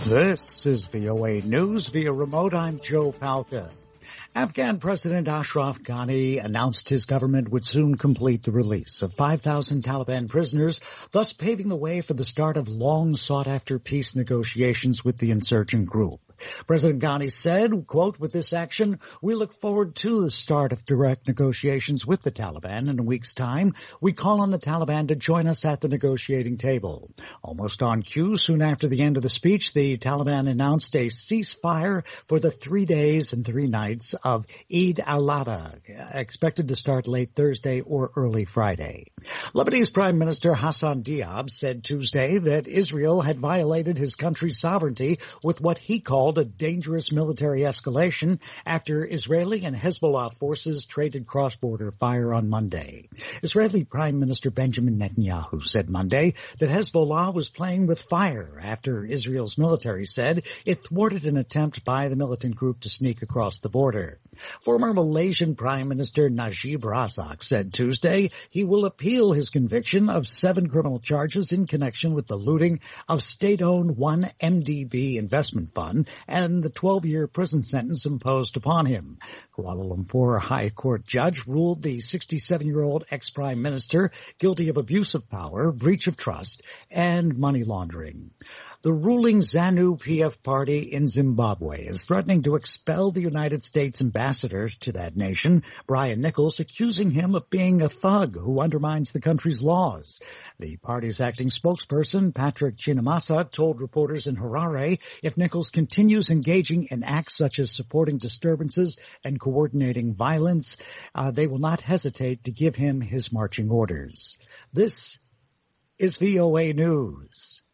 This is VOA News via remote. I'm Joe Palca. Afghan President Ashraf Ghani announced his government would soon complete the release of 5,000 Taliban prisoners, thus paving the way for the start of long-sought-after peace negotiations with the insurgent group. President Ghani said, quote, "With this action, we look forward to the start of direct negotiations with the Taliban in a week's time. We call on the Taliban to join us at the negotiating table." Almost on cue, soon after the end of the speech, the Taliban announced a ceasefire for the 3 days and 3 nights of Eid al-Adha, expected to start late Thursday or early Friday. Lebanese Prime Minister Hassan Diab said Tuesday that Israel had violated his country's sovereignty with what he called a dangerous military escalation after Israeli and Hezbollah forces traded cross-border fire on Monday. Israeli Prime Minister Benjamin Netanyahu said Monday that Hezbollah was playing with fire after Israel's military said it thwarted an attempt by the militant group to sneak across the border. Former Malaysian Prime Minister Najib Razak said Tuesday he will appeal his conviction of 7 criminal charges in connection with the looting of state-owned 1MDB investment fund and the 12-year prison sentence imposed upon him. Kuala Lumpur High Court judge ruled the 67-year-old ex-prime minister guilty of abuse of power, breach of trust, and money laundering. The ruling ZANU-PF party in Zimbabwe is threatening to expel the United States ambassador to that nation, Brian Nichols, accusing him of being a thug who undermines the country's laws. The party's acting spokesperson, Patrick Chinamasa, told reporters in Harare if Nichols continues engaging in acts such as supporting disturbances and coordinating violence, they will not hesitate to give him his marching orders. This is VOA News.